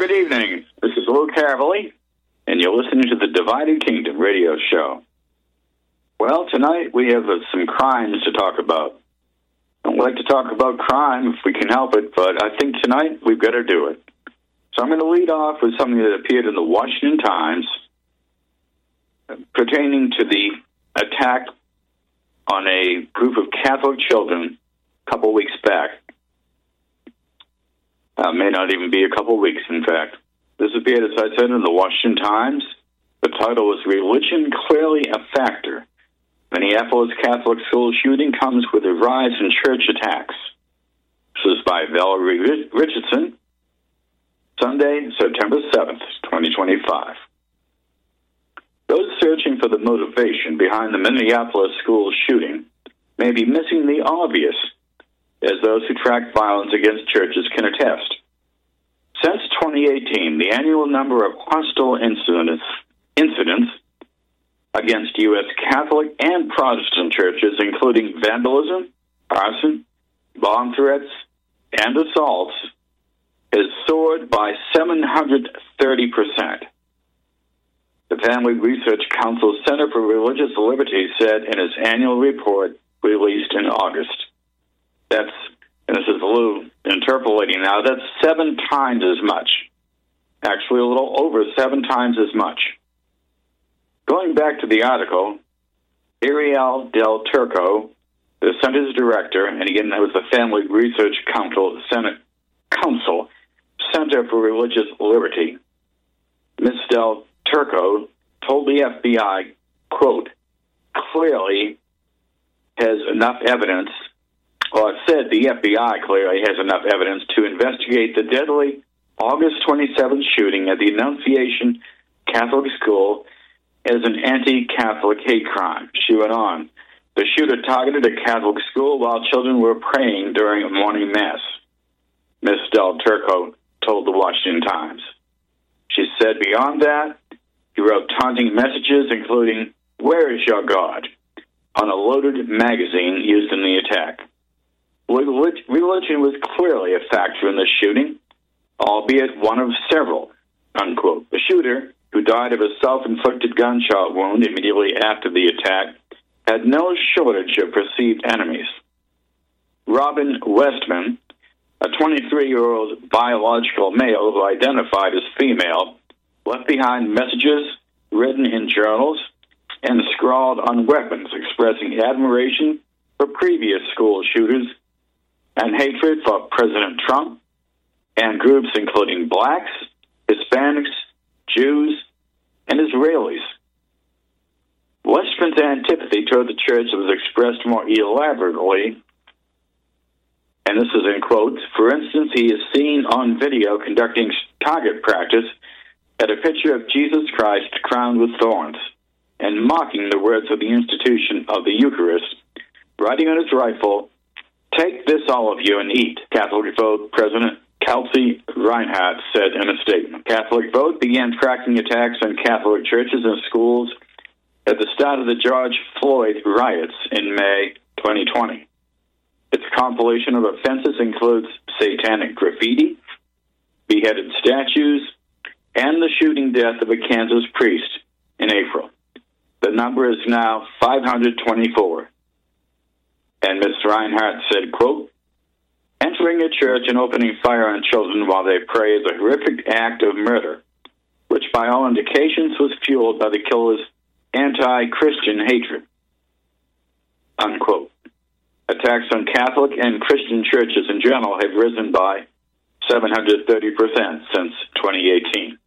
Good evening. This is Lou Cavalier, and you're listening to the Divided Kingdom radio show. Well, tonight we have some crimes to talk about. I don't like to talk about crime if we can help it, but I think tonight we've got to do it. So I'm going to lead off with something that appeared in the Washington Times pertaining to the attack on a group of Catholic children a couple weeks back. May not even be a couple weeks, in fact. This appeared, as I said, in the Washington Times. The title was Religion Clearly a Factor. Minneapolis Catholic School Shooting Comes with a Rise in Church Attacks. This is by Valerie Richardson. Sunday, September 7th, 2025. Those searching for the motivation behind the Minneapolis school shooting may be missing the obvious, as those who track violence against churches can attest. Since 2018, the annual number of hostile incidents against U.S. Catholic and Protestant churches, including vandalism, arson, bomb threats, and assaults, has soared by 730%. The Family Research Council Center for Religious Liberty said in its annual report released in August. And this is Lou interpolating now, that's 7 times as much. Actually, a little over 7 times as much. Going back to the article, Ariel Del Turco, the center's director, and again, that was the Family Research Council Center for Religious Liberty. Ms. Del Turco told the FBI, quote, clearly has enough evidence, or said the FBI clearly has enough evidence to investigate the deadly August 27th shooting at the Annunciation Catholic School as an anti-Catholic hate crime. She went on, the shooter targeted a Catholic school while children were praying during a morning mass. Ms. Del Turco told the Washington Times. She said beyond that, he wrote taunting messages, including, "Where is your God?" on a loaded magazine used in the attack. Religion was clearly a factor in the shooting, albeit one of several, unquote. The shooter, who died of a self-inflicted gunshot wound immediately after the attack, had no shortage of perceived enemies. Robin Westman, a 23-year-old biological male who identified as female, left behind messages written in journals and scrawled on weapons expressing admiration for previous school shooters and hatred for President Trump and groups including blacks, Hispanics, Jews, and Israelis. Westman's antipathy toward the church was expressed more elaborately, and this is in quotes. For instance, he is seen on video conducting target practice at a picture of Jesus Christ crowned with thorns and mocking the words of the institution of the Eucharist, writing on his rifle, "Take this, all of you, and eat," Catholic Vote President Kelsey Reinhardt said in a statement. Catholic Vote began tracking attacks on Catholic churches and schools at the start of the George Floyd riots in May 2020. Its compilation of offenses includes satanic graffiti, beheaded statues, and the shooting death of a Kansas priest in April. The number is now 524. And Ms. Reinhardt said, quote, entering a church and opening fire on children while they pray is a horrific act of murder, which by all indications was fueled by the killer's anti-Christian hatred, unquote. Attacks on Catholic and Christian churches in general have risen by 730% since 2018.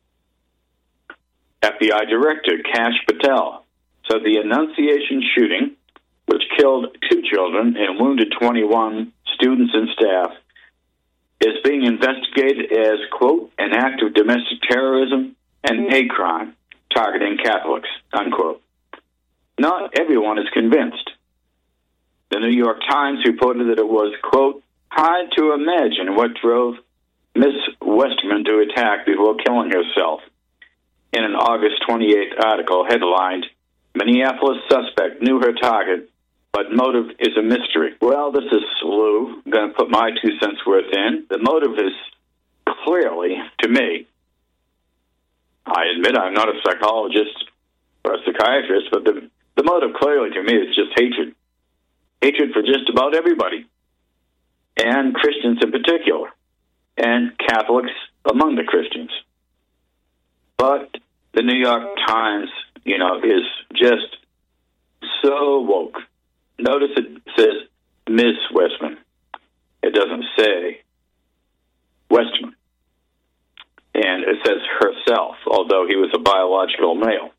FBI Director Kash Patel said the Annunciation shooting, which killed 2 children and wounded 21 students and staff, is being investigated as, quote, an act of domestic terrorism and hate crime targeting Catholics, unquote. Not everyone is convinced. The New York Times reported that it was, quote, hard to imagine what drove Miss Westman to attack before killing herself, in an August 28th article headlined, Minneapolis suspect knew her target, but motive is a mystery. Well, this is Lou. I'm going to put my 2 cents worth in. The motive is clearly to me, I admit I'm not a psychologist or a psychiatrist, but the motive clearly to me is just hatred. Hatred for just about everybody, and Christians in particular, and Catholics among the Christians. But the New York Times, is just so woke. Notice it says Ms. Westman. It doesn't say Westman. And it says herself, although he was a biological male.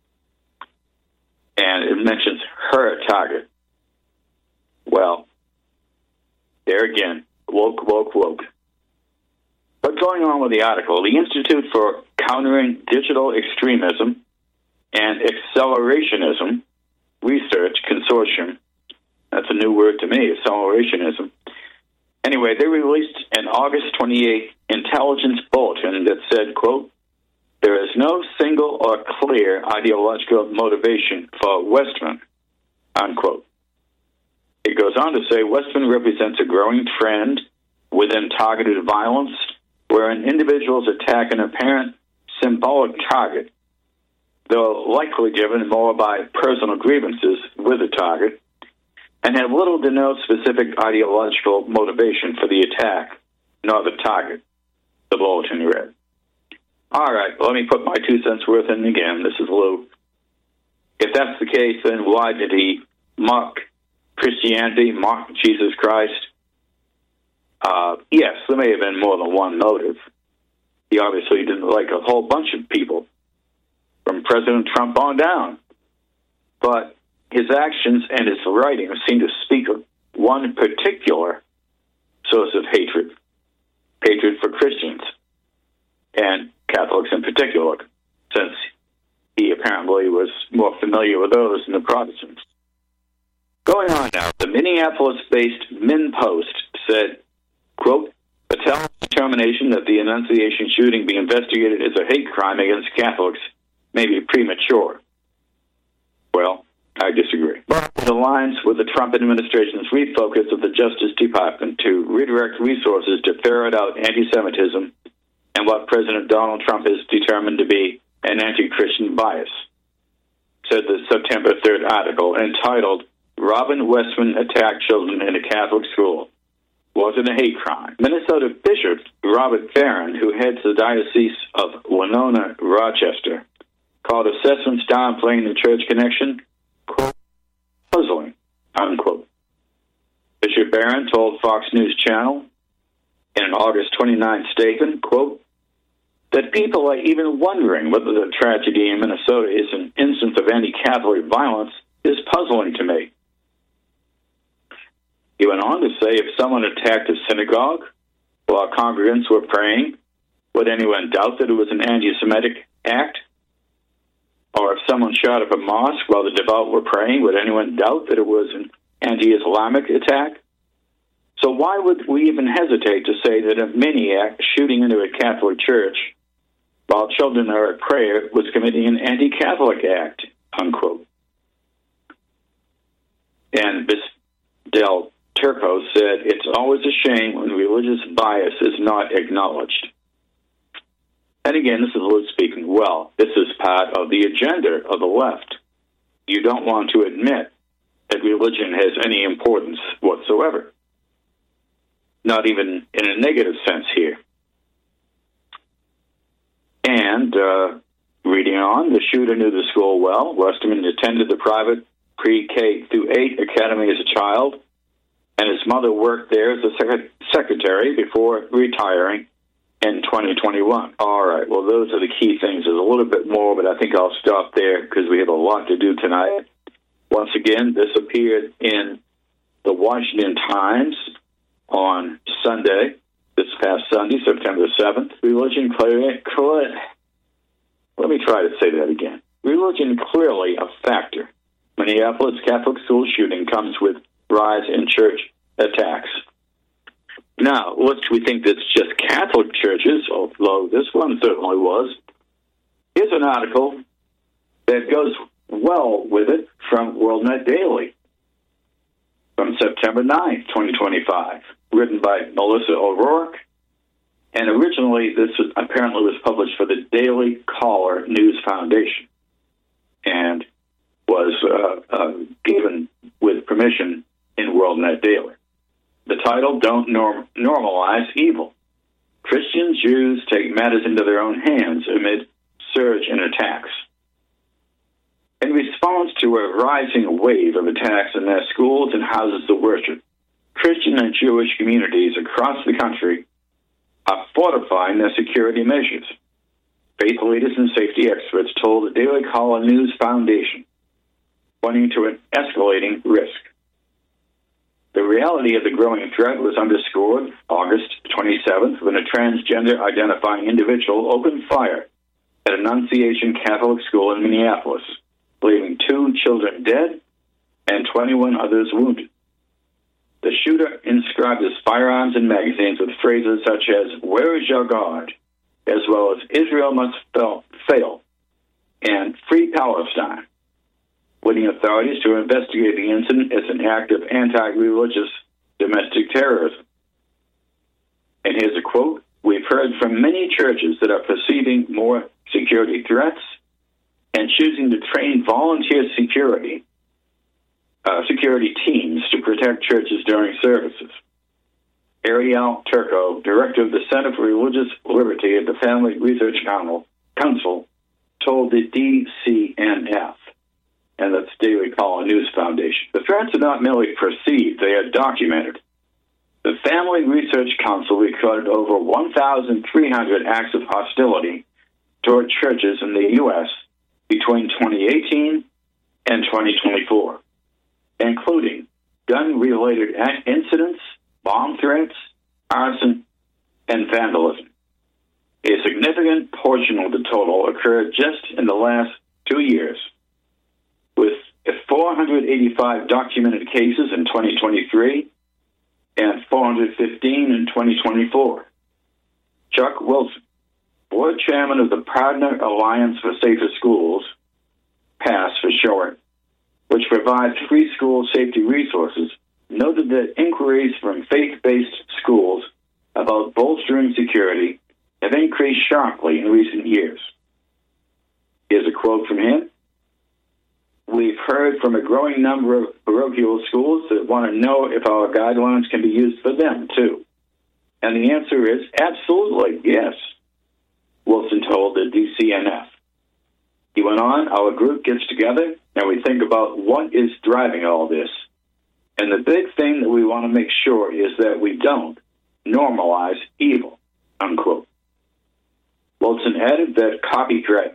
And it mentions her target. Well, there again, woke. But going on with the article, the Institute for Countering Digital Extremism and Accelerationism Research Consortium, that's a new word to me, accelerationism. Anyway, they released an August 28 intelligence bulletin that said, quote, "There is no single or clear ideological motivation for Westman," unquote. It goes on to say, Westman represents a growing trend within targeted violence wherein individuals attack an apparent symbolic target, though likely driven more by personal grievances with the target, and have little to no specific ideological motivation for the attack, nor the target, the bulletin read. All right, let me put my 2 cents worth in again. This is Lou. If that's the case, then why did he mock Christianity, mock Jesus Christ? Yes, there may have been more than one motive. He obviously didn't like a whole bunch of people, from President Trump on down. But his actions and his writings seem to speak of one particular source of hatred for Christians, and Catholics in particular, since he apparently was more familiar with those than the Protestants. Going on now, the Minneapolis-based MinnPost said, quote, "Patel's determination that the Annunciation shooting be investigated as a hate crime against Catholics may be premature." Well, I disagree. But it aligns with the Trump administration's refocus of the Justice Department to redirect resources to ferret out anti-Semitism and what President Donald Trump is determined to be an anti-Christian bias, said the September 3rd article entitled, "Robin Westman Attacked Children in a Catholic School. Was it a hate crime?" Minnesota Bishop Robert Farron, who heads the Diocese of Winona-Rochester, called assessments downplaying the church connection, quote, "puzzling," unquote. Bishop Barron told Fox News Channel in an August 29 statement, quote, "that people are even wondering whether the tragedy in Minnesota is an instance of anti-Catholic violence is puzzling to me." He went on to say, if someone attacked a synagogue while congregants were praying, would anyone doubt that it was an anti-Semitic act? Or if someone shot up a mosque while the devout were praying, would anyone doubt that it was an anti-Islamic attack? So why would we even hesitate to say that a maniac shooting into a Catholic church while children are at prayer was committing an anti-Catholic act, unquote? And this Del Turco said, it's always a shame when religious bias is not acknowledged. And again, this is Lou speaking. Well, this is part of the agenda of the left. You don't want to admit that religion has any importance whatsoever. Not even in a negative sense here. And reading on, the shooter knew the school well. Westman attended the private pre-K through 8 academy as a child, and his mother worked there as a secretary before retiring in 2021. All right, well, those are the key things. There's a little bit more, but I think I'll stop there because we have a lot to do tonight. Once again, this appeared in the Washington Times on Sunday, this past Sunday, September 7th. Religion clearly, let me try to say that again. Religion clearly a factor. Minneapolis Catholic school shooting comes with rise in church attacks. Now, lest we think that's just Catholic churches, although this one certainly was, here's an article that goes well with it from WorldNet Daily from September 9th, 2025, written by Melissa O'Rourke And originally, this apparently was published for the Daily Caller News Foundation and was given with permission in WorldNet Daily. The title, Don't Normalize Evil. Christian Jews take matters into their own hands amid surge in attacks. In response to a rising wave of attacks in their schools and houses of worship, Christian and Jewish communities across the country are fortifying their security measures. Faith leaders and safety experts told the Daily Caller News Foundation, pointing to an escalating risk. The reality of the growing threat was underscored August 27th when a transgender identifying individual opened fire at Annunciation Catholic School in Minneapolis, leaving 2 children dead and 21 others wounded. The shooter inscribed his firearms and magazines with phrases such as, "Where is your God?" as well as "Israel must fail," and "Free Palestine," leading authorities to investigate the incident as an act of anti-religious domestic terrorism. And here's a quote, "We've heard from many churches that are perceiving more security threats and choosing to train volunteer security teams to protect churches during services." Ariel Turco, director of the Center for Religious Liberty at the Family Research Council, told the DCNF, and that's Daily Caller News Foundation, the threats are not merely perceived, they are documented. The Family Research Council recorded over 1,300 acts of hostility toward churches in the U.S. between 2018 and 2024, including gun-related incidents, bomb threats, arson, and vandalism. A significant portion of the total occurred just in the last 2 years, with 485 documented cases in 2023 and 415 in 2024. Chuck Wilson, board chairman of the Partner Alliance for Safer Schools, PASS for short, which provides free school safety resources, noted that inquiries from faith-based schools about bolstering security have increased sharply in recent years. Here's a quote from him. "We've heard from a growing number of parochial schools that want to know if our guidelines can be used for them, too. And the answer is absolutely yes," Wilson told the DCNF. He went on, "Our group gets together and we think about what is driving all this. And the big thing that we want to make sure is that we don't normalize evil," unquote. Wilson added that copycat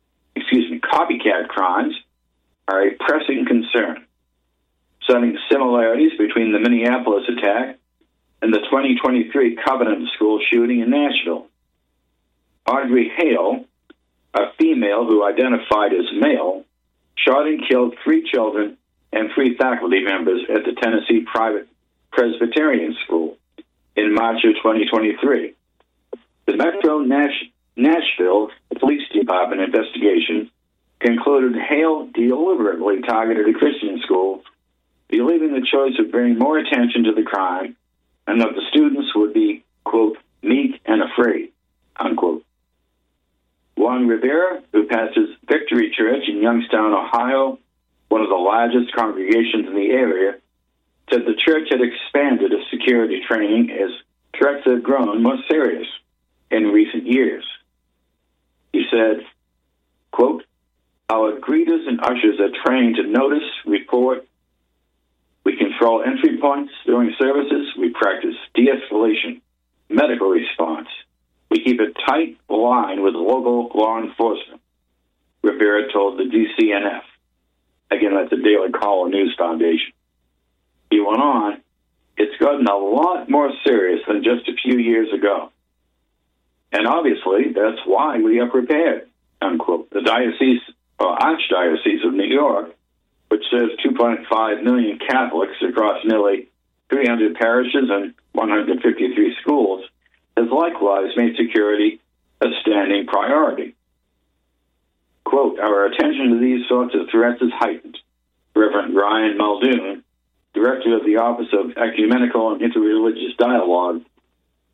crimes are a pressing concern, citing similarities between the Minneapolis attack and the 2023 Covenant School shooting in Nashville. Audrey Hale, a female who identified as male, shot and killed 3 children and 3 faculty members at the Tennessee Private Presbyterian School in March of 2023. The Metro Nashville Police Department investigation concluded Hale deliberately targeted a Christian school, believing the choice would bring more attention to the crime and that the students would be, quote, meek and afraid, unquote. Juan Rivera, who pastors Victory Church in Youngstown, Ohio, one of the largest congregations in the area, said the church had expanded its security training as threats have grown more serious in recent years. He said, quote, "Our greeters and ushers are trained to notice, report. We control entry points during services. We practice de-escalation, medical response. We keep a tight line with local law enforcement," Rivera told the DCNF. Again, that's the Daily Caller News Foundation. He went on, "It's gotten a lot more serious than just a few years ago. And obviously, that's why we are prepared," unquote. The Archdiocese of New York, which serves 2.5 million Catholics across nearly 300 parishes and 153 schools, has likewise made security a standing priority. Quote, "Our attention to these sorts of threats is heightened," Reverend Ryan Muldoon, director of the Office of Ecumenical and Interreligious Dialogue,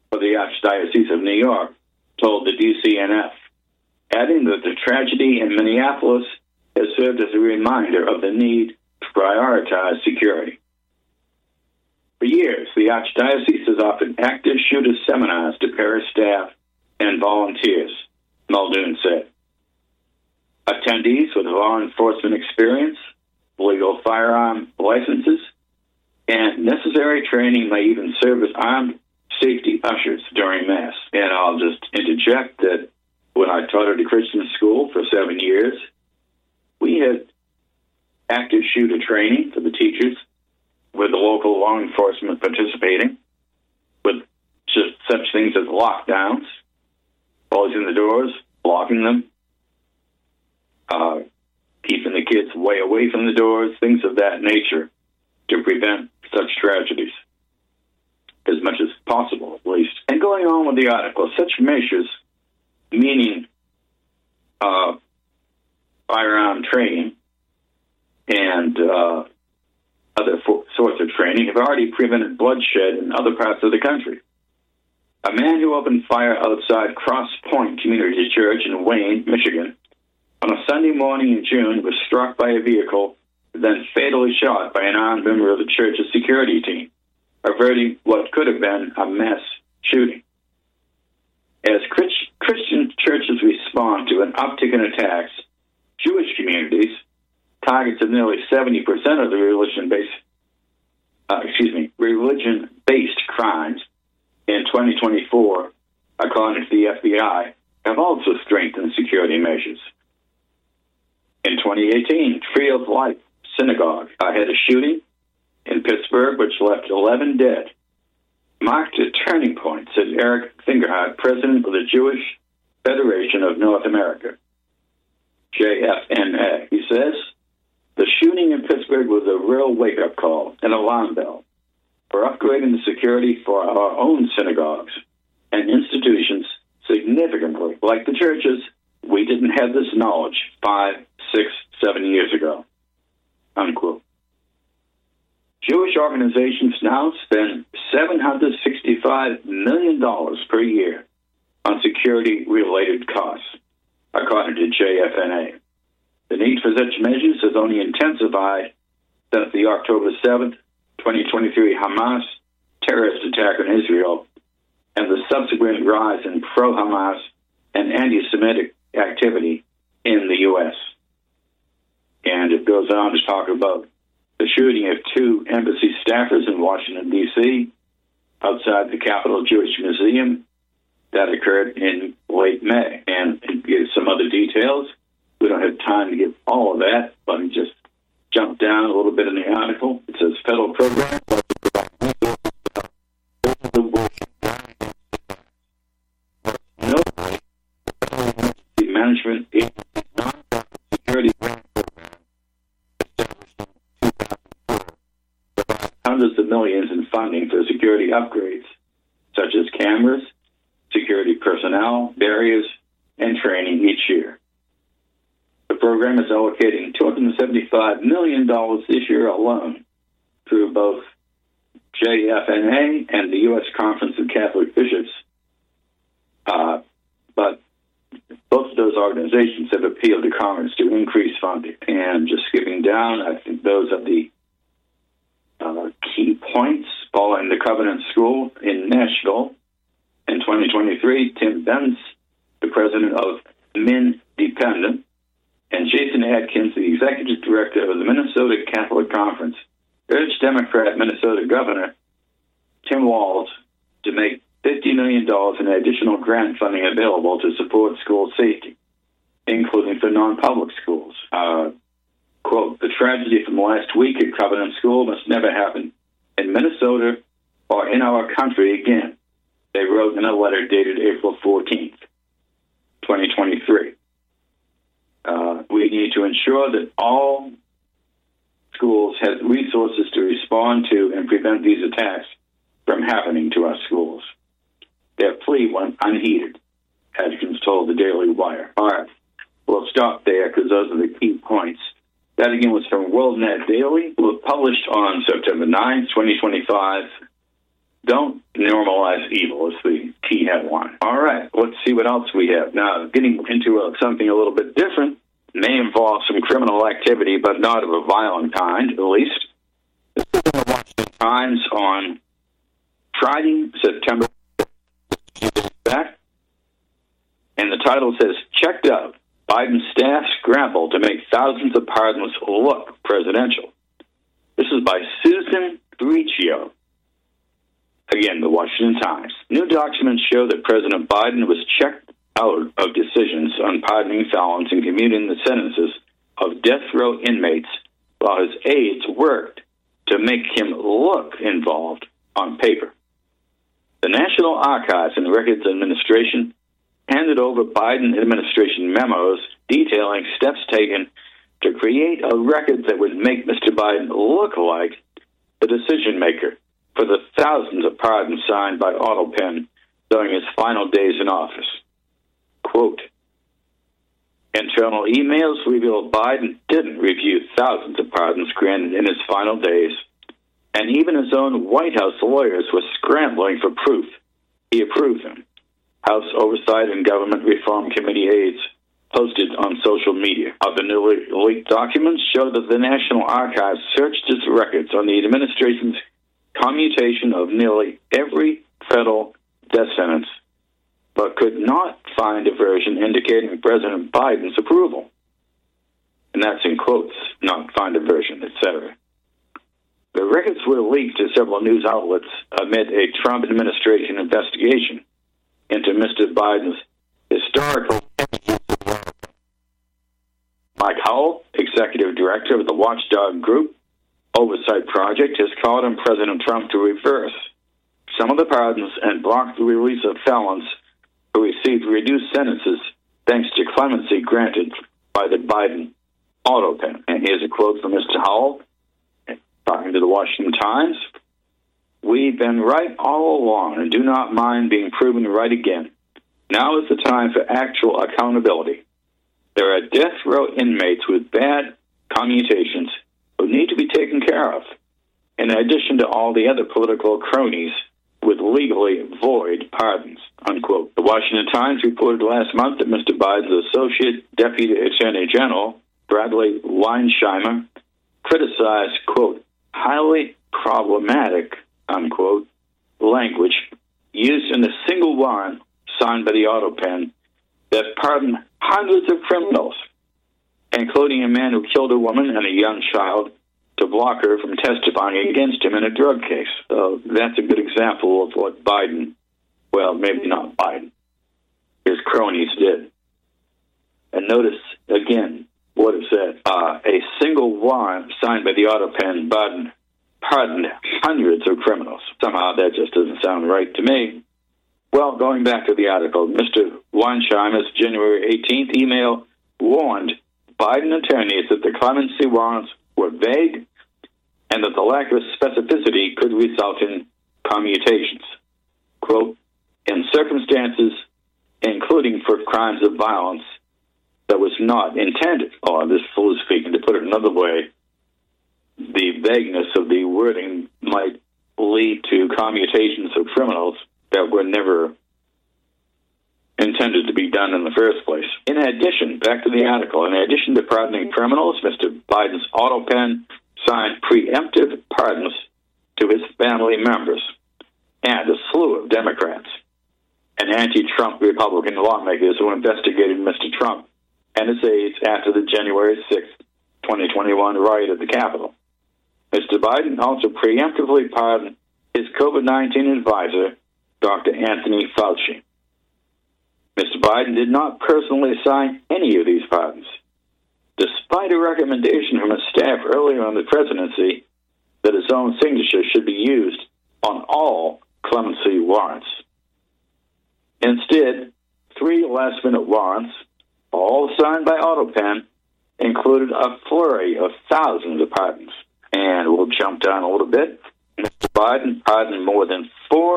for the Archdiocese of New York told the DCNF, adding that the tragedy in Minneapolis has served as a reminder of the need to prioritize security. For years, the Archdiocese has offered active shooter seminars to parish staff and volunteers, Muldoon said. Attendees with law enforcement experience, legal firearm licenses, and necessary training may even serve as armed safety ushers during Mass. And I'll just interject that when I taught at a Christian school for 7 years, we had active shooter training for the teachers, with the local law enforcement participating, with just such things as lockdowns, closing the doors, locking them, keeping the kids way away from the doors, things of that nature to prevent such tragedies as much as possible, at least. And going on with the article, such measures, meaning firearm training and other sorts of training, have already prevented bloodshed in other parts of the country. A man who opened fire outside Cross Point Community Church in Wayne, Michigan, on a Sunday morning in June was struck by a vehicle, then fatally shot by an armed member of the church's security team, averting what could have been a mass shooting. As Christian churches respond to an uptick in attacks, Jewish communities, targets of nearly 70% of the religion-based crimes in 2024, according to the FBI, have also strengthened security measures. In 2018, Tree of Life Synagogue had a shooting in Pittsburgh, which left 11 dead. Marked a turning point, said Eric Fingerhart, president of the Jewish Federation of North America, JFNA. He says, the shooting in Pittsburgh was a real wake-up call, an alarm bell, for upgrading the security for our own synagogues and institutions significantly. Like the churches, we didn't have this knowledge 5, 6, 7 years ago, unquote. Jewish organizations now spend $765 million per year on security-related costs, according to JFNA. The need for such measures has only intensified since the October 7th, 2023 Hamas terrorist attack on Israel and the subsequent rise in pro-Hamas and anti-Semitic activity in the U.S. And it goes on to talk about the shooting of 2 embassy staffers in Washington, D.C., outside the Capitol Jewish Museum that occurred in late May. And it gives some other details. We don't have time to give all of that. Let me just jump down a little bit in the article. It says federal programs management agency's non-profit security grant program established in 2004 provides hundreds of millions in funding for security upgrades, such as cameras, security personnel, barriers, and training each year. The program is allocating $275 million this year alone through both JFNA and the U.S. Conference of Catholic Bishops. But both of those organizations have appealed to Congress to increase funding. And just skipping down, I think those are the key points. Following the Covenant School in Nashville in 2023, Tim Benz, the president of MIN Dependent, and Jason Adkins, the executive director of the Minnesota Catholic Conference, urged Democrat Minnesota Governor Tim Walz to make $50 million in additional grant funding available to support school safety, including for non-public schools. Quote, the tragedy from last week at Covenant School must never happen in Minnesota or in our country again, they wrote in a letter dated April 14th, 2023. We need to ensure that all schools have resources to respond to and prevent these attacks from happening to our schools. Their plea went unheeded, Adkins told the Daily Wire. All right, we'll stop there because those are the key points. That again was from WorldNet Daily, published on September 9th, 2025. Don't normalize evil is the key headline. All right, let's see what else we have. Now, getting into something a little bit different, may involve some criminal activity, but not of a violent kind, at least. This is in the Washington Times on Friday, September 5th, and the title says, "Checked out. Biden staff scrambled to make thousands of pardons look presidential." This is by Susan Riccio. Again, the Washington Times. New documents show that President Biden was checked out of decisions on pardoning felons and commuting the sentences of death row inmates while his aides worked to make him look involved on paper. The National Archives and Records Administration handed over Biden administration memos detailing steps taken to create a record that would make Mr. Biden look like the decision maker for the thousands of pardons signed by Otto Penn during his final days in office. Quote, internal emails reveal Biden didn't review thousands of pardons granted in his final days, and even his own White House lawyers were scrambling for proof he approved them. House Oversight and Government Reform Committee aides posted on social media of the newly leaked documents show that the National Archives searched its records on the administration's commutation of nearly every federal death sentence, but could not find a version indicating President Biden's approval. And that's in quotes, not find a version, etc. The records were leaked to several news outlets amid a Trump administration investigation into Mr. Biden's historical. Mike Howell, executive director of the Watchdog Group Oversight Project, has called on President Trump to reverse some of the pardons and block the release of felons who received reduced sentences thanks to clemency granted by the Biden auto pen. And here's a quote from Mr. Howell, talking to the Washington Times. "We've been right all along and do not mind being proven right again. Now is the time for actual accountability. There are death row inmates with bad commutations who need to be taken care of, in addition to all the other political cronies with legally void pardons," unquote. The Washington Times reported last month that Mr. Biden's Associate Deputy Attorney General, Bradley Weinsheimer, criticized, quote, highly problematic, unquote, language used in a single warrant signed by the auto pen that pardoned hundreds of criminals, including a man who killed a woman and a young child to block her from testifying against him in a drug case. So that's a good example of what Biden, well, maybe not Biden, his cronies did. And notice, again, what it said. A single warrant signed by the auto pen pardoned hundreds of criminals. Somehow that just doesn't sound right to me. Well, going back to the article, Mr. Weinsheimer's January 18th email warned Biden attorneys that the clemency warrants were vague and that the lack of specificity could result in commutations. Quote, in circumstances, including for crimes of violence, that was not intended. Or this fool is speaking. To put it another way, the vagueness of the wording might lead to commutations of criminals that were never intended to be done in the first place. In addition, back to the article, in addition to pardoning criminals, Mr. Biden's auto pen signed preemptive pardons to his family members and a slew of Democrats and anti-Trump Republican lawmakers who investigated Mr. Trump and his aides after the January 6th, 2021 riot at the Capitol. Mr. Biden also preemptively pardoned his COVID-19 advisor, Dr. Anthony Fauci. Mr. Biden did not personally sign any of these pardons, despite a recommendation from his staff earlier in the presidency that his own signature should be used on all clemency warrants. Instead, 3 last-minute warrants, all signed by auto pen, included a flurry of thousands of pardons. And we'll jump down a little bit. Mr. Biden pardoned more than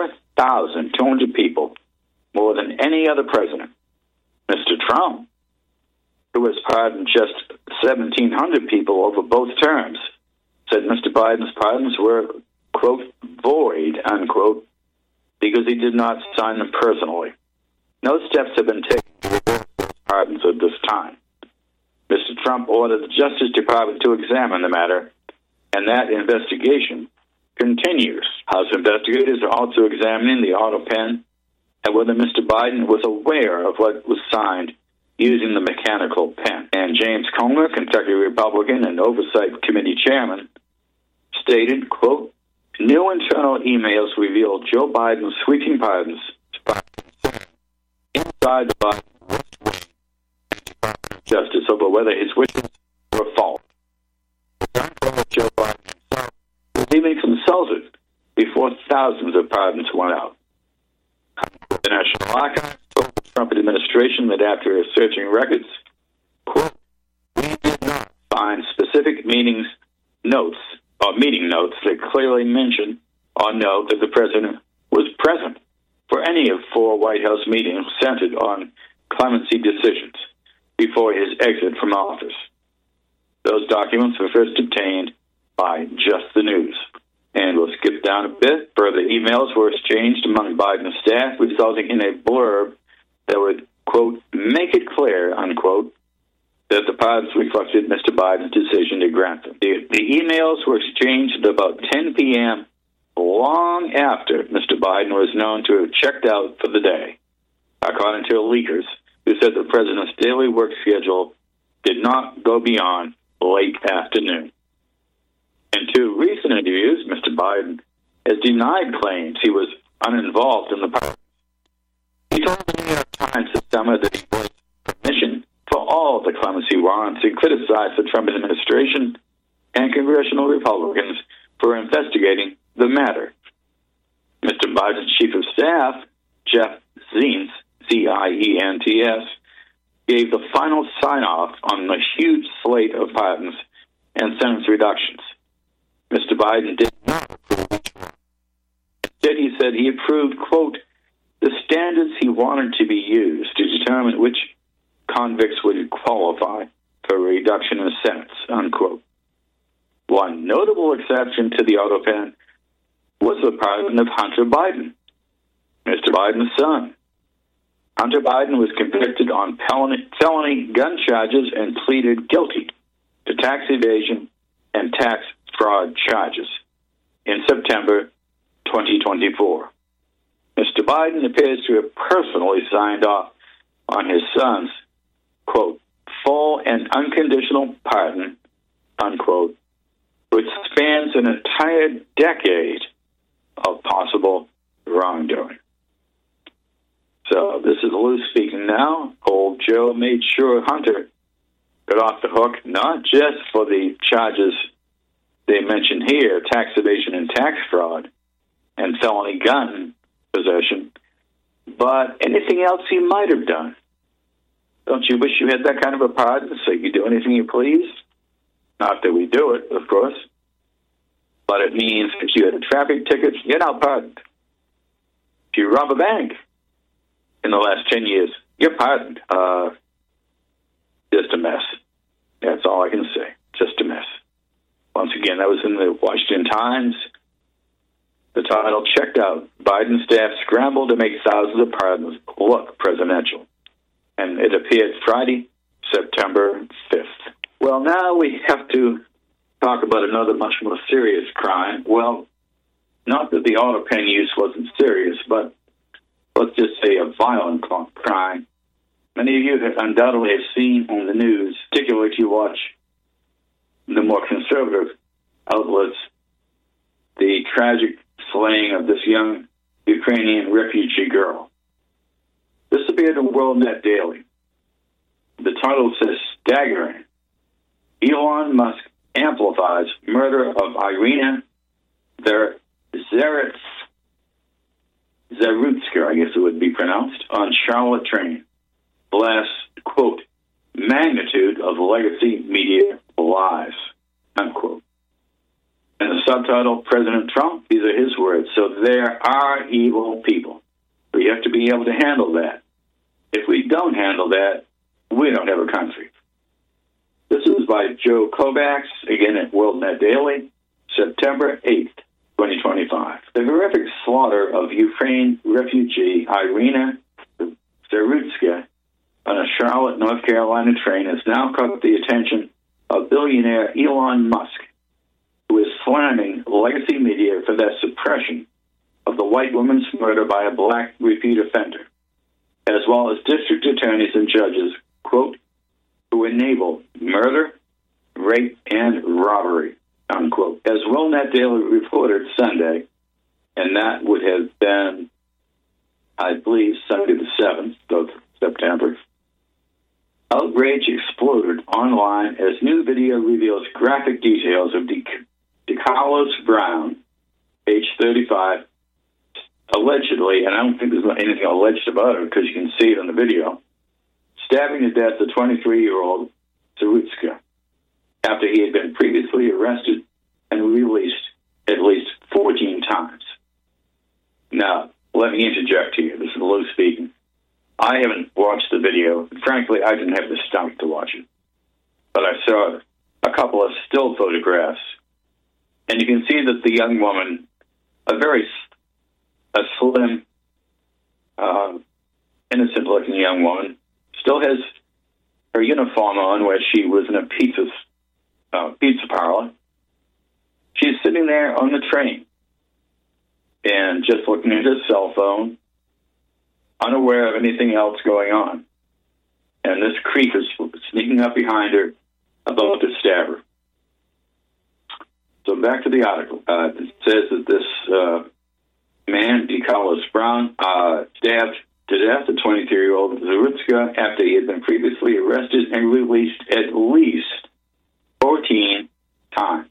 4,200 people, more than any other president. Mr. Trump, who has pardoned just 1,700 people over both terms, said Mr. Biden's pardons were, quote, void, unquote, because he did not sign them personally. No steps have been taken to reverse those pardons at this time. Mr. Trump ordered the Justice Department to examine the matter, and that investigation continues. House investigators are also examining the auto pen and whether Mr. Biden was aware of what was signed using the mechanical pen. And James Comer, Kentucky Republican and Oversight Committee Chairman, stated, quote, new internal emails revealed Joe Biden's sweeping pardons inside the Biden Department of Justice over whether his wishes were false. Joe Biden himself was even consulted before thousands of pardons went out. The National Archives told the Trump administration that after searching records, quote, we did not find specific meeting notes that clearly mention or note that the president was present for any of 4 White House meetings centered on clemency decisions before his exit from office. Those documents were first obtained by Just the News. And we'll skip down a bit. Further emails were exchanged among Biden's staff, resulting in a blurb that would, quote, make it clear, unquote, that the pardons reflected Mr. Biden's decision to grant them. The emails were exchanged at about 10 p.m., long after Mr. Biden was known to have checked out for the day, according to leakers who said the president's daily work schedule did not go beyond late afternoon. In 2 recent interviews, Mr. Biden has denied claims he was uninvolved in the pardons. He told the New York Times this summer that he was permission for all of the clemency warrants and criticized the Trump administration and congressional Republicans for investigating the matter. Mr. Biden's chief of staff, Jeff Zients, Z-I-E-N-T-S, gave the final sign-off on the huge slate of pardons and sentence reductions. Mr. Biden did not approve each one. Instead, he said he approved, quote, the standards he wanted to be used to determine which convicts would qualify for a reduction in sentence, unquote. One notable exception to the auto pen was the pardon of Hunter Biden, Mr. Biden's son. Hunter Biden was convicted on felony gun charges and pleaded guilty to tax evasion and tax fraud charges in September 2024. Mr. Biden appears to have personally signed off on his son's, quote, full and unconditional pardon, unquote, which spans an entire decade of possible wrongdoing. So this is Lou speaking now. Old Joe made sure Hunter got off the hook, not just for the charges they mentioned here, tax evasion and tax fraud and felony gun possession, but anything else he might have done. Don't you wish you had that kind of a pardon so you could do anything you please? Not that we do it, of course. But it means if you had a traffic ticket, you're not pardoned. If you rob a bank in the last 10 years, you're pardoned. Just a mess. That's all I can say. Just a mess. Once again, that was in the Washington Times. The title, checked out. Biden staff scrambled to make thousands of pardons look presidential. And it appeared Friday, September 5th. Well, now we have to talk about another much more serious crime. Well, not that the auto pen use wasn't serious, but let's just say a violent crime. Many of you have undoubtedly have seen on the news, particularly if you watch the more conservative outlets, the tragic slaying of this young Ukrainian refugee girl. This appeared in WorldNet Daily. The title says, staggering. Elon Musk amplifies murder of Irina Zarutska, I guess it would be pronounced, on Charlotte train. Blasts, quote, magnitude of legacy media lies, unquote. And the subtitle, President Trump, these are his words. So there are evil people. We have to be able to handle that. If we don't handle that, we don't have a country. This is by Joe Kovacs, again at WorldNet Daily, September 8th, 2025. The horrific slaughter of Ukraine refugee Irina Zarutska on a Charlotte, North Carolina train has now caught the attention of billionaire Elon Musk, who is slamming legacy media for their suppression of the white woman's murder by a black repeat offender, as well as district attorneys and judges, quote, who enable murder, rape, and robbery, unquote. As WorldNet Daily reported Sunday, and that would have been, I believe, Sunday the 7th of September, outrage exploded online as new video reveals graphic details of DeCarlos Brown, age 35, allegedly, and I don't think there's anything alleged about it because you can see it in the video, stabbing to death the 23-year-old Zarutska after he had been previously arrested and released at least 14 times. Now, let me interject here. This is Lou speaking. I haven't watched the video. Frankly, I didn't have the stomach to watch it. But I saw a couple of still photographs, and you can see that the young woman, a slim, innocent-looking young woman, still has her uniform on where she was in a pizza parlor. She's sitting there on the train and just looking at her cell phone, unaware of anything else going on. And this creep is sneaking up behind her, about to stab her. So back to the article. It says that this man, DeCarlos Brown, stabbed to death the 23-year-old Zarutska after he had been previously arrested and released at least 14 times.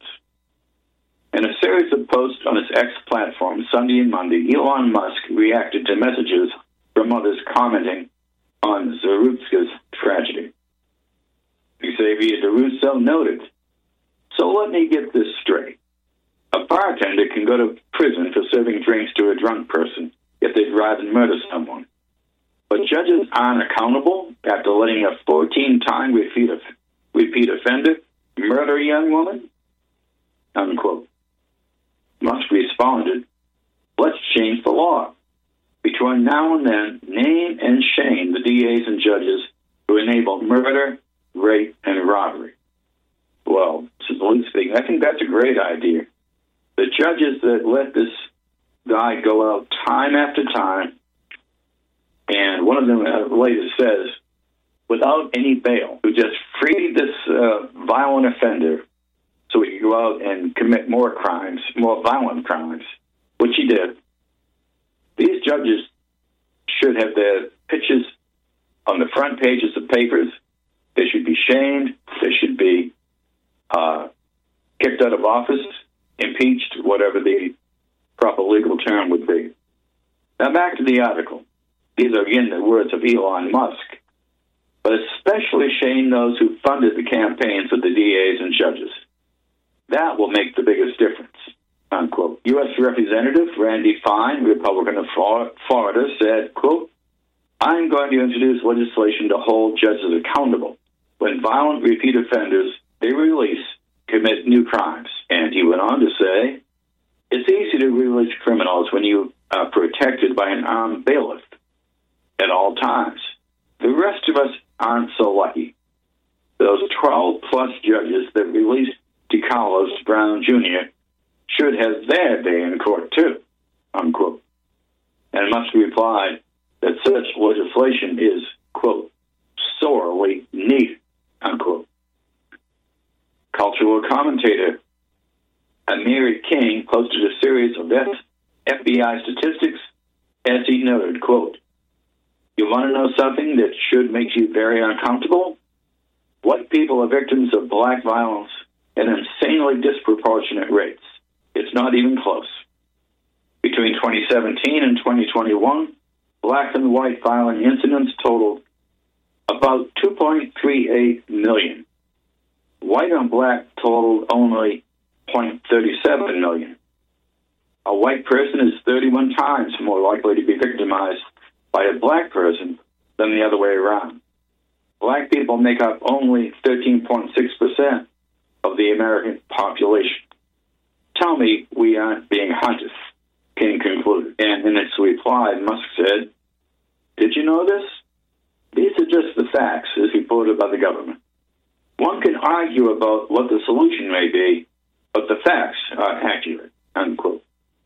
In a series of posts on his X platform Sunday and Monday, Elon Musk reacted to messages from others commenting on Zarutska's tragedy. Xavier DeRusso noted, "So let me get this straight. A bartender can go to prison for serving drinks to a drunk person if they drive and murder someone. But judges aren't accountable after letting a 14-time repeat offender murder a young woman?" Unquote. Musk responded, "Let's change the law. Between now and then, name and shame the DAs and judges who enable murder, rape, and robbery." Well, this is Lou speaking. I think that's a great idea. The judges that let this guy go out time after time, and one of them later says, without any bail, who just freed this violent offender so he could go out and commit more crimes, more violent crimes, which he did. These judges should have their pictures on the front pages of papers. They should be shamed. They should be kicked out of office, impeached, whatever the proper legal term would be. Now back to the article. These are, again, the words of Elon Musk. "But especially shame those who funded the campaigns of the DAs and judges. That will make the biggest difference," unquote. U.S. Representative Randy Fine, Republican of Florida, said, quote, "I'm going to introduce legislation to hold judges accountable when violent repeat offenders they release commit new crimes." And he went on to say, "It's easy to release criminals when you are protected by an armed bailiff at all times. The rest of us aren't so lucky. Those 12-plus judges that released DeCarlos Brown Jr. should have their day in court too," unquote. And Musk replied that such legislation is, quote, "sorely needed," unquote. Cultural commentator Amiri King posted a series of FBI statistics as he noted, quote, "You want to know something that should make you very uncomfortable? White people are victims of black violence at insanely disproportionate rates. It's not even close. Between 2017 and 2021, black and white violent incidents totaled about 2.38 million. White on black totaled only 0.37 million. A white person is 31 times more likely to be victimized by a black person than the other way around. Black people make up only 13.6% of the American population. tell me we aren't being hunted, King concluded. And in its reply, Musk said, did you know this? These are just the facts as reported by the government. One can argue about what the solution may be, but the facts are accurate, unquote.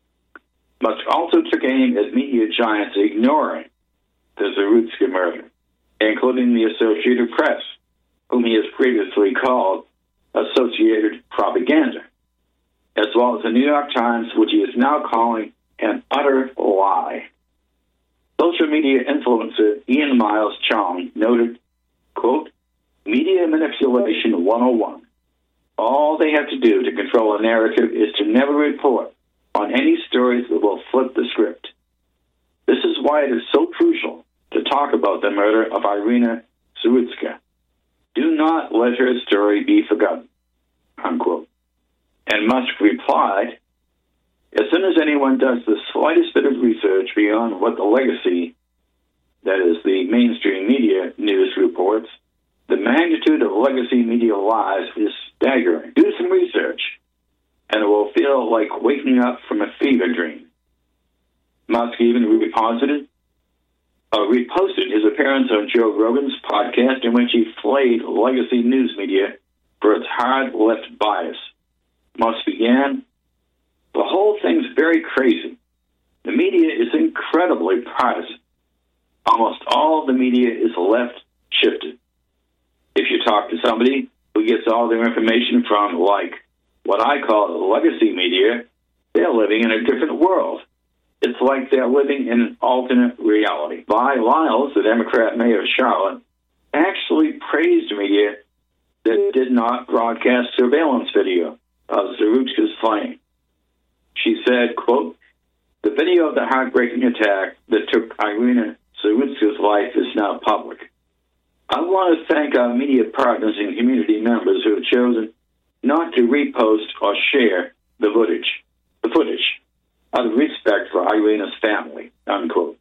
Musk also took aim at media giants ignoring the Zarutska murder, including the Associated Press, whom he has previously called Associated Propaganda, as well as the New York Times, which he is now calling an utter lie. Social media influencer Ian Miles Chong noted, quote, media manipulation 101. All they have to do to control a narrative is to never report on any stories that will flip the script. This is why it is so crucial to talk about the murder of Irina Zarutska. Do not let her story be forgotten, unquote. And Musk replied, as soon as anyone does the slightest bit of research beyond what the legacy, that is the mainstream media news reports, the magnitude of legacy media lies is staggering. Do some research, and it will feel like waking up from a fever dream. Musk even reposted reposted his appearance on Joe Rogan's podcast in which he flayed legacy news media for its hard left bias. Musk began, the whole thing's very crazy. The media is incredibly partisan. Almost all of the media is left shifted. If you talk to somebody who gets all their information from, like, what I call legacy media, they're living in a different world. It's like they're living in an alternate reality. Vi Lyles, the Democrat mayor of Charlotte, actually praised media that did not broadcast surveillance video of Zarutska's flame. She said, quote, the video of the heartbreaking attack that took Irina Zarutska's life is now public. I want to thank our media partners and community members who have chosen not to repost or share the footage, out of respect for Irina's family, unquote.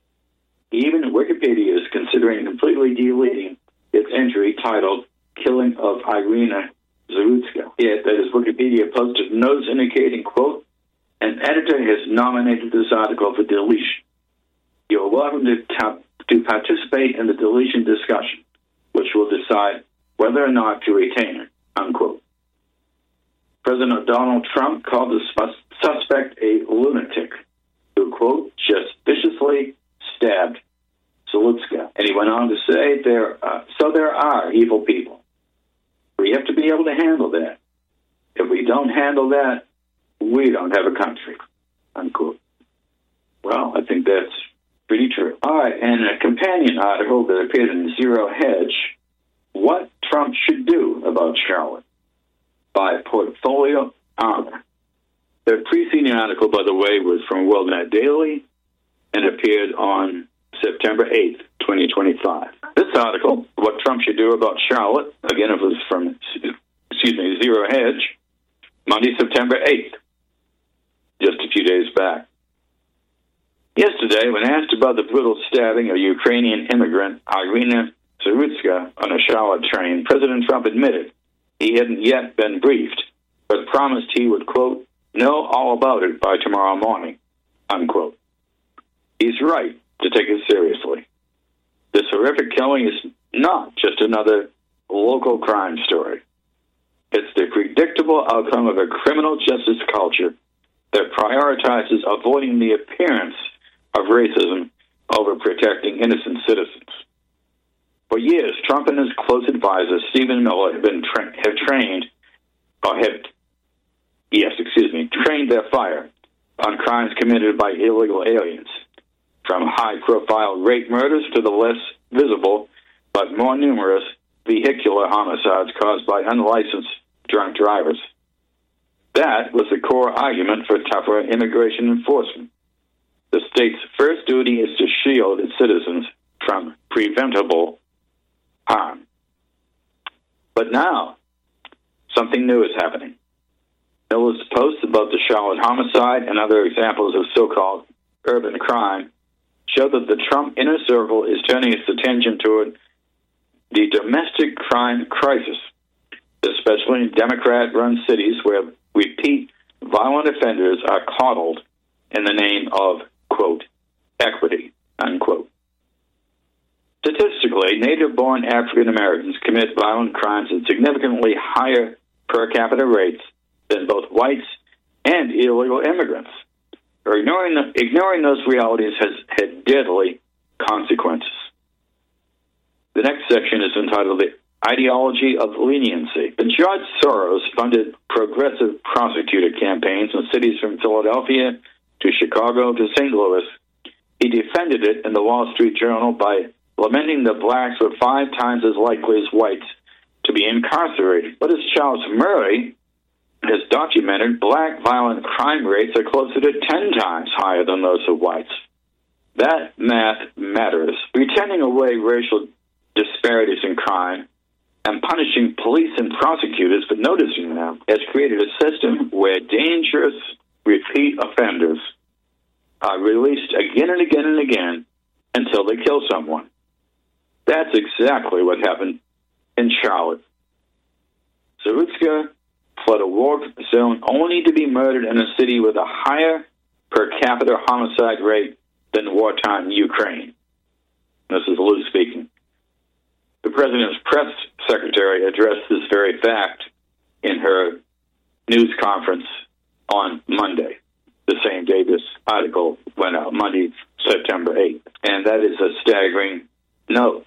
Even Wikipedia is considering completely deleting its entry titled Killing of Irina Zarutska. Yet, that is, Wikipedia posted notes indicating, quote, an editor has nominated this article for deletion. You are welcome to participate in the deletion discussion, which will decide whether or not to retain it, unquote. President Donald Trump called the suspect a lunatic who, quote, just viciously stabbed Zarutska. And he went on to say, there are evil people. We have to be able to handle that. If we don't handle that, we don't have a country, unquote. Well, I think that's pretty true. All right, and a companion article that appeared in Zero Hedge, What Trump Should Do About Charlotte, by Portfolio Armor. The preceding article, by the way, was from WorldNet Daily and appeared on September 8th, 2025. This article, What Trump Should Do About Charlotte, again, it was from, Zero Hedge, Monday, September 8th, just a few days back. Yesterday, when asked about the brutal stabbing of Ukrainian immigrant Irina Zarutska on a Charlotte train, President Trump admitted he hadn't yet been briefed, but promised he would, quote, know all about it by tomorrow morning, unquote. He's right to take it seriously. This horrific killing is not just another local crime story. It's the predictable outcome of a criminal justice culture that prioritizes avoiding the appearance of racism over protecting innocent citizens. For years, Trump and his close advisor, Stephen Miller, have trained their fire on crimes committed by illegal aliens, from high-profile rape murders to the less visible but more numerous vehicular homicides caused by unlicensed drunk drivers. That was the core argument for tougher immigration enforcement. The state's first duty is to shield its citizens from preventable harm. But now, something new is happening. Miller's posts about the Charlotte homicide and other examples of so-called urban crime show that the Trump inner circle is turning its attention toward the domestic crime crisis, especially in Democrat-run cities where repeat violent offenders are coddled in the name of, quote, equity, unquote. Statistically, native-born African Americans commit violent crimes at significantly higher per capita rates than both whites and illegal immigrants. Ignoring those realities has had deadly consequences. The next section is entitled The Ideology of Leniency. When George Soros funded progressive prosecutor campaigns in cities from Philadelphia to Chicago to St. Louis, he defended it in the Wall Street Journal by lamenting that blacks were 5 times as likely as whites to be incarcerated. But as Charles Murray has documented, black violent crime rates are closer to 10 times higher than those of whites. That math matters. Pretending away racial disparities in crime and punishing police and prosecutors for noticing them has created a system where dangerous repeat offenders are released again and again and again until they kill someone. That's exactly what happened in Charlotte. Zarutska fled a war zone only to be murdered in a city with a higher per capita homicide rate than wartime Ukraine. This is Lou speaking. The president's press secretary addressed this very fact in her news conference on Monday, the same day this article went out, Monday, September 8th. And that is a staggering note.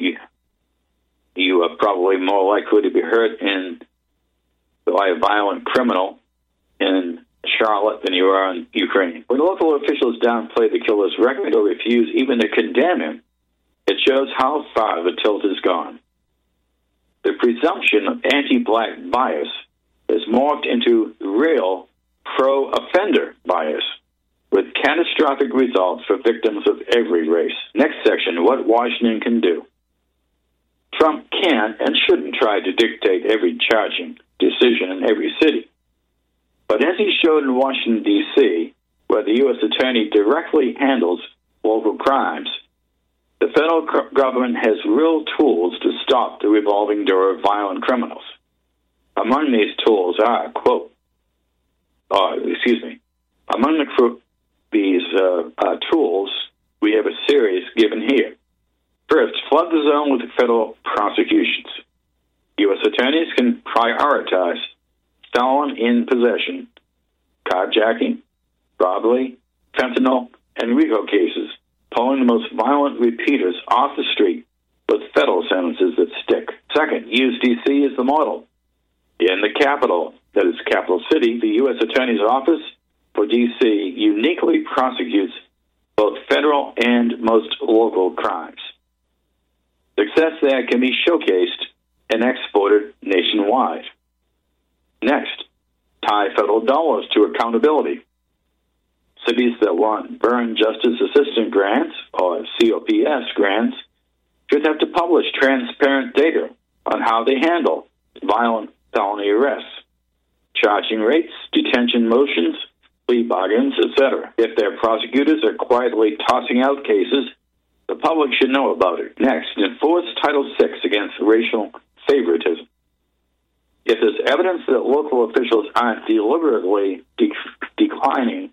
You are probably more likely to be hurt by a violent criminal in Charlotte than you are in Ukraine. When local officials downplay the killer's record or refuse even to condemn him, it shows how far the tilt has gone. The presumption of anti-black bias has morphed into real pro-offender bias, with catastrophic results for victims of every race. Next section, what Washington can do. Trump can and shouldn't try to dictate every charging decision in every city. But as he showed in Washington, D.C., where the U.S. Attorney directly handles local crimes, the federal government has real tools to stop the revolving door of violent criminals. Among these tools are, among these tools, we have a series given here. First, flood the zone with federal prosecutions. U.S. attorneys can prioritize stolen in possession, carjacking, robbery, fentanyl, and RICO cases, pulling the most violent repeaters off the street with federal sentences that stick. Second, use D.C. as the model. In the capital, that is Capital City, the U.S. Attorney's Office for D.C. uniquely prosecutes both federal and most local crimes. Success there can be showcased and exported nationwide. Next, tie federal dollars to accountability. Cities that want burn justice assistant grants, or COPS grants, should have to publish transparent data on how they handle violent felony arrests, charging rates, detention motions, plea bargains, etc. If their prosecutors are quietly tossing out cases, the public should know about it. Next, enforce Title VI against racial favoritism. If there's evidence that local officials aren't deliberately declining,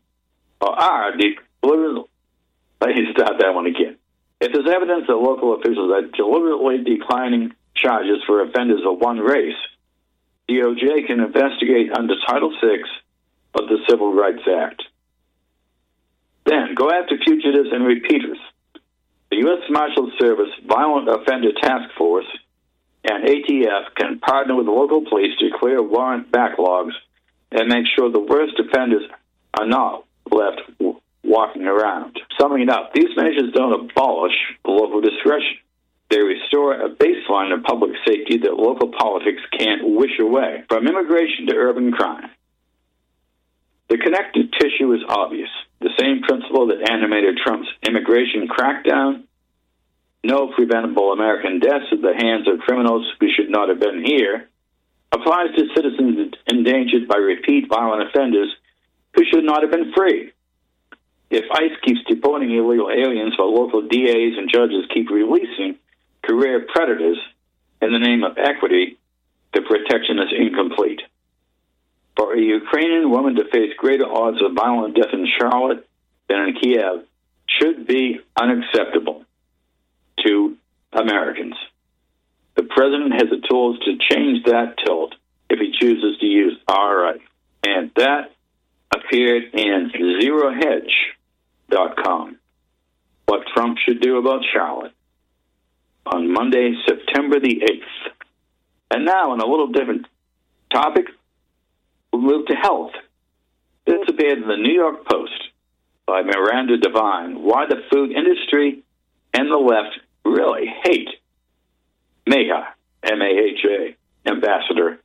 let me start that one again. If there's evidence that local officials are deliberately declining charges for offenders of one race, DOJ can investigate under Title VI of the Civil Rights Act. Then, go after fugitives and repeaters. The U.S. Marshals Service Violent Offender Task Force and ATF can partner with the local police to clear warrant backlogs and make sure the worst offenders are not left walking around. Summing it up, these measures don't abolish local discretion. They restore a baseline of public safety that local politics can't wish away, from immigration to urban crime. The connective tissue is obvious. The same principle that animated Trump's immigration crackdown, no preventable American deaths at the hands of criminals who should not have been here, applies to citizens endangered by repeat violent offenders who should not have been free. If ICE keeps deporting illegal aliens while local DAs and judges keep releasing career predators in the name of equity, the protection is incomplete. For a Ukrainian woman to face greater odds of violent death in Charlotte than in Kiev should be unacceptable to Americans. The president has the tools to change that tilt if he chooses to use our right. And that appeared in ZeroHedge.com. What Trump should do about Charlotte on Monday, September the 8th. And now, on a little different topic, we'll move to health. This appeared in the New York Post by Miranda Devine, why the food industry and the left really hate MAHA, M-A-H-A, Ambassador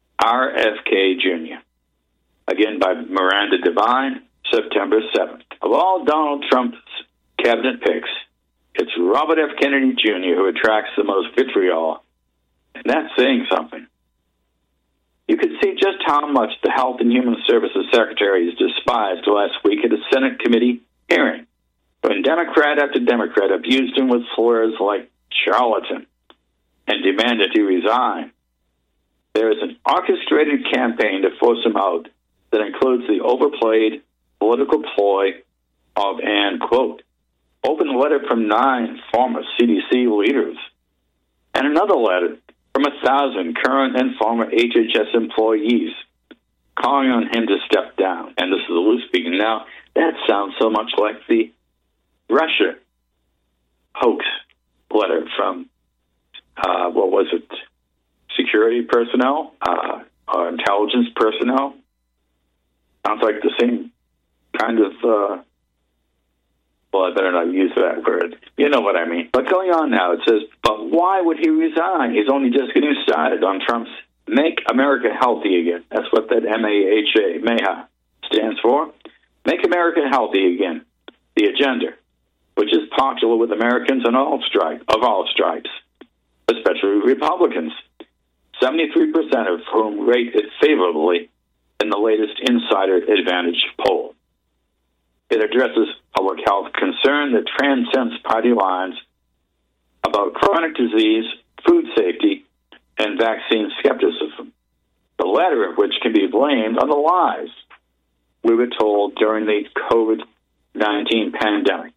RFK Jr. Again by Miranda Devine, September 7th. Of all Donald Trump's cabinet picks, it's Robert F. Kennedy Jr. who attracts the most vitriol, and that's saying something. You could see just how much the Health and Human Services Secretary is despised last week at a Senate committee hearing, when Democrat after Democrat abused him with slurs like charlatan and demanded he resign. There is an orchestrated campaign to force him out that includes the overplayed political ploy of an, quote, open letter from 9 former CDC leaders and another letter from 1,000 current and former HHS employees calling on him to step down. And this is Lou speaking now. That sounds so much like the Russia hoax letter from, what was it, security personnel or intelligence personnel. Sounds like the same kind of, well, I better not use that word. You know what I mean. But going on now, it says, but why would he resign? He's only just getting started on Trump's Make America Healthy Again. That's what that M-A-H-A, MAHA, stands for. Make America Healthy Again. The agenda, which is popular with Americans of all stripes, especially Republicans, 73% of whom rate it favorably in the latest Insider Advantage poll. It addresses public health concern that transcends party lines about chronic disease, food safety, and vaccine skepticism, the latter of which can be blamed on the lies we were told during the COVID-19 pandemic,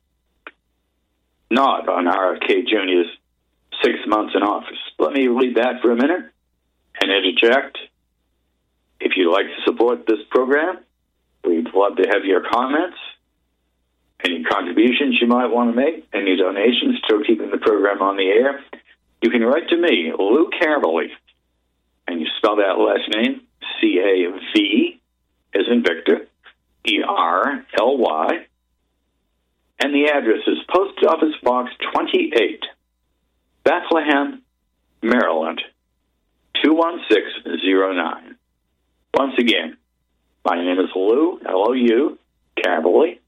not on RFK Jr.'s 6 months in office. Let me read that for a minute and interject. If you'd like to support this program, we'd love to have your comments, any contributions you might want to make, any donations to keeping the program on the air. You can write to me, Lou Caverly, and you spell that last name, C-A-V, as in Victor, E-R-L-Y, and the address is Post Office Box 28, Bethlehem, Maryland, 21609. Once again, my name is Lou, L-O-U, Caverly,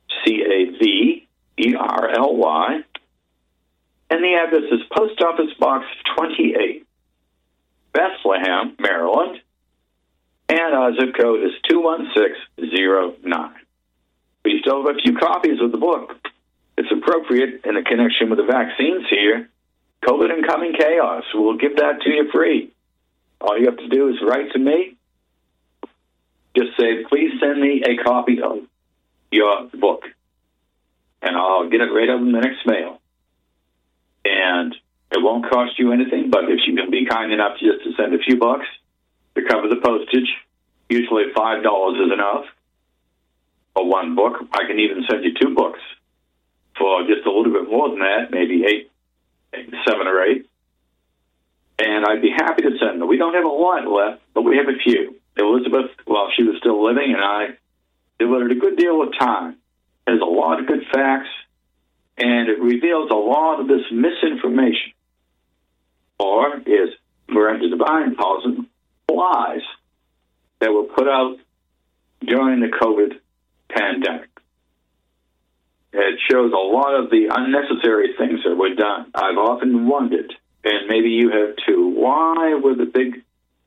C-A-V-E-R-L-Y, and the address is Post Office Box 28, Bethlehem, Maryland, and our zip code is 21609. We still have a few copies of the book. It's appropriate in the connection with the vaccines here. COVID and Coming Chaos. We'll give that to you free. All you have to do is write to me. Just say, please send me a copy of your book, and I'll get it right up in the next mail. And it won't cost you anything, but if you can be kind enough just to send a few bucks to cover the postage, usually $5 is enough for one book. I can even send you 2 books for just a little bit more than that, maybe 7 or 8. And I'd be happy to send them. We don't have a lot left, but we have a few. Elizabeth, while she was still living, and I devoted a good deal of time. There's a lot of good facts, and it reveals a lot of this misinformation, or as Miranda Devine calls them, lies that were put out during the COVID pandemic. It shows a lot of the unnecessary things that were done. I've often wondered, and maybe you have too, why were the big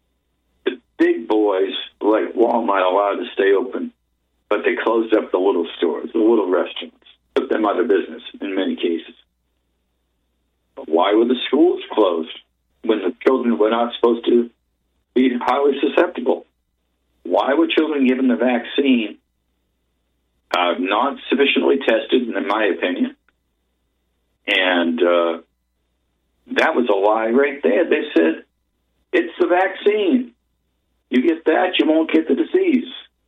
boys like Walmart allowed to stay open, but they closed up the little stores, the little restaurants, put them out of business in many cases? Why were the schools closed when the children were not supposed to be highly susceptible? Why were children given the vaccine? Not sufficiently tested, in my opinion. And that was a lie right there. They said, it's the vaccine. You get that, you won't get the disease.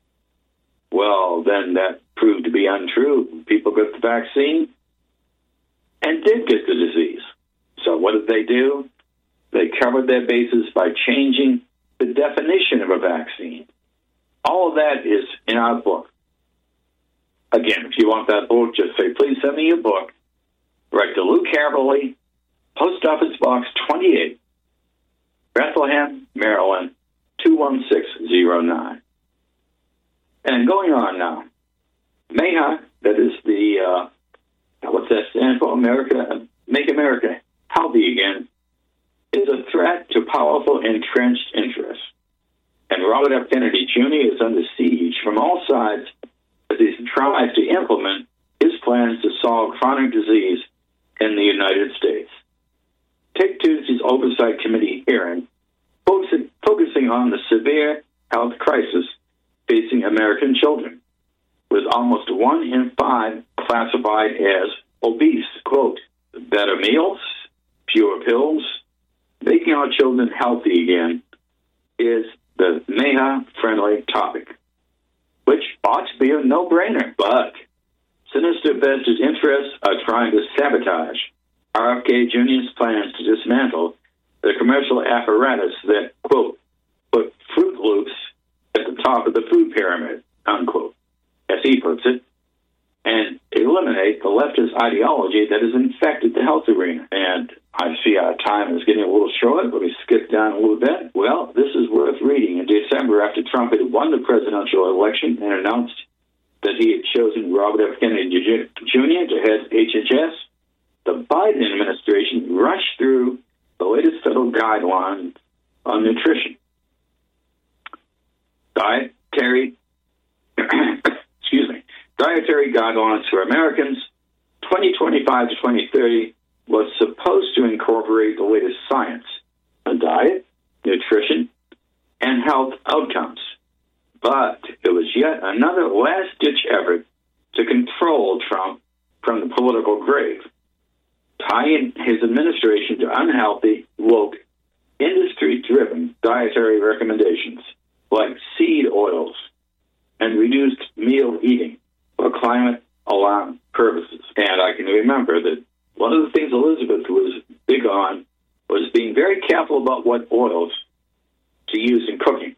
Well, then that proved to be untrue. People got the vaccine and did get the disease. So what did they do? They covered their bases by changing the definition of a vaccine. All of that is in our book. Again, if you want that book, just say, please send me your book. Write to Lou Caverly, Post Office Box 28, Bethlehem, Maryland, 21609. And going on now, MAHA, that is the, what's that stand for? Make America Healthy Again, is a threat to powerful entrenched interests. And Robert F. Kennedy Jr. is under siege from all sides as he tries to implement his plans to solve chronic disease in the United States. Take Tuesday's Oversight Committee hearing, focusing on the severe health crisis facing American children, with almost 1 in 5 classified as obese. Quote, better meals, fewer pills, making our children healthy again is the MAHA-friendly topic, which ought to be a no-brainer, but sinister vested interests are trying to sabotage RFK Jr.'s plans to dismantle the commercial apparatus that, quote, put Fruit Loops at the top of the food pyramid, unquote, as he puts it, and eliminate the leftist ideology that has infected the health arena. And I see our time is getting a little short. Let me skip down a little bit. Well, this is worth reading. In December, after Trump had won the presidential election and announced that he had chosen Robert F. Kennedy Jr. to head HHS, the Biden administration rushed through the latest federal guidelines on nutrition. Dietary guidelines for Americans 2025 to 2030 was supposed to incorporate the latest science on diet, nutrition, and health outcomes. But it was yet another last-ditch effort to control Trump from the political grave, tying his administration to unhealthy, woke, industry-driven dietary recommendations like seed oils and reduced meal eating for climate alarm purposes. And I can remember that one of the things Elizabeth was big on was being very careful about what oils to use in cooking.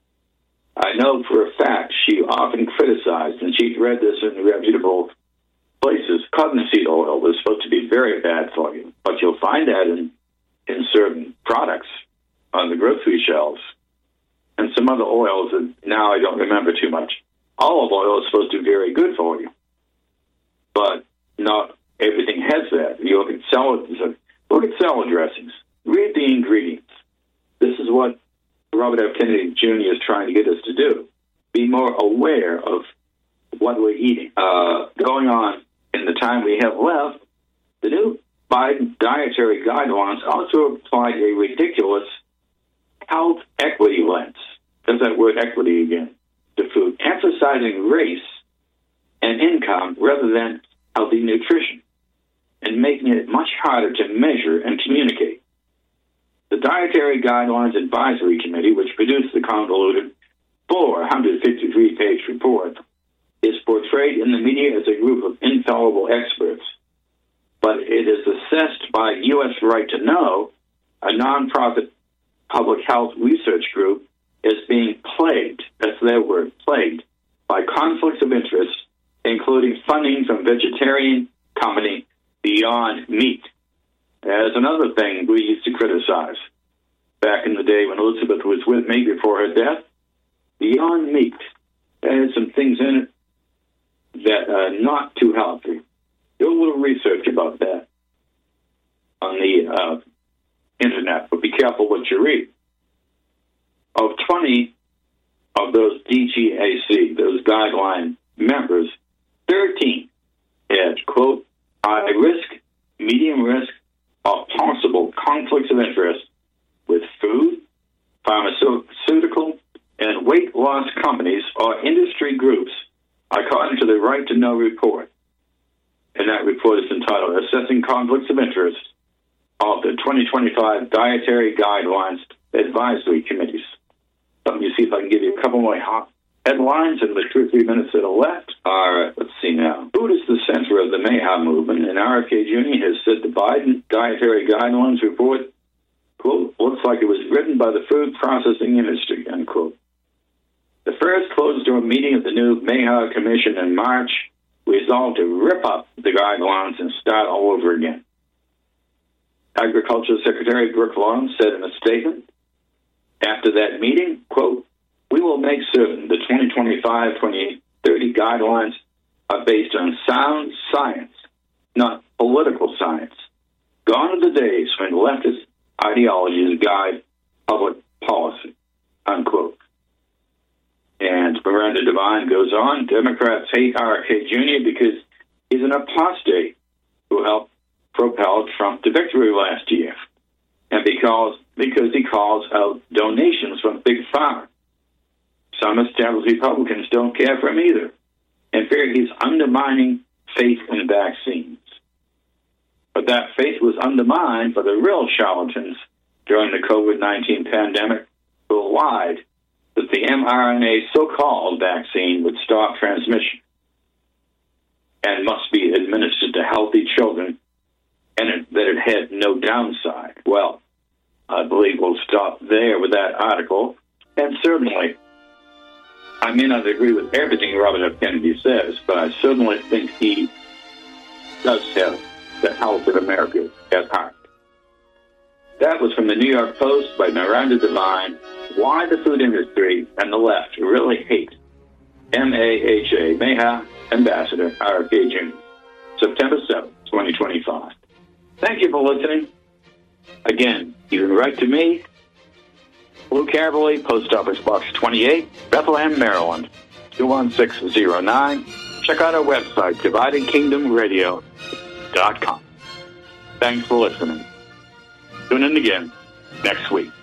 I know for a fact she often criticized, and she'd read this in reputable places, cottonseed oil was supposed to be very bad for you, but you'll find that in certain products on the grocery shelves. And some other oils that now I don't remember too much. Olive oil is supposed to be very good for you, but not everything has that. You look at salad dressings. Read the ingredients. This is what Robert F. Kennedy Jr. is trying to get us to do. Be more aware of what we're eating. Going on in the time we have left, the new Biden dietary guidelines also applied a ridiculous health equity lens. There's that word equity again. To food, emphasizing race and income rather than healthy nutrition, and making it much harder to measure and communicate. The Dietary Guidelines Advisory Committee, which produced the convoluted 453-page report, is portrayed in the media as a group of infallible experts, but it is assessed by U.S. Right to Know, a nonprofit public health research group, as being plagued, that's their word, plagued, by conflicts of interest, including funding from vegetarian company Beyond Meat. As another thing we used to criticize back in the day when Elizabeth was with me before her death, Beyond Meat had some things in it that are not too healthy. Do a little research about that on the internet, but be careful what you read. Of 20 of those DGAC, those guideline members, 13 had, quote, high risk, medium risk, or possible conflicts of interest with food, pharmaceutical, and weight loss the Right to Know report. And that report is entitled Assessing Conflicts of Interest of the 2025 Dietary Guidelines Advisory Committees. Let me see if I can give you a couple more hot headlines in the 2 or 3 minutes that are left. All right, let's see now. Food is the center of the Mayha movement, and RFK Jr. has said the Biden Dietary Guidelines report, quote, looks like it was written by the food processing industry, unquote. The first closed-door meeting of the new Mayha Commission in March resolved to rip up the guidelines and start all over again. Agriculture Secretary Brooke Long said in a statement after that meeting, quote, we will make certain the 2025-2030 guidelines are based on sound science, not political science. Gone are the days when leftist ideologies guide public policy, unquote. And Miranda Devine goes on, Democrats hate RFK Jr. because he's an apostate who helped propel Trump to victory last year, and because he calls out donations from Big Pharma. Some established Republicans don't care for him either, and fear he's undermining faith in vaccines. But that faith was undermined by the real charlatans during the COVID-19 pandemic who lied that the mRNA so-called vaccine would stop transmission and must be administered to healthy children and that it had no downside. Well, I believe we'll stop there with that article. And certainly, I may not agree with everything Robert F. Kennedy says, but I certainly think he does have the health of America at heart. That was from the New York Post by Miranda Devine, Why the Food Industry and the Left Really Hate MAHA, Mayha Ambassador RFK Jr., September 7th, 2025. Thank you for listening. Again, you can write to me, Lou Cavalli, Post Office Box 28, Bethlehem, Maryland, 21609. Check out our website, DividingKingdomRadio.com. Thanks for listening. Tune in again next week.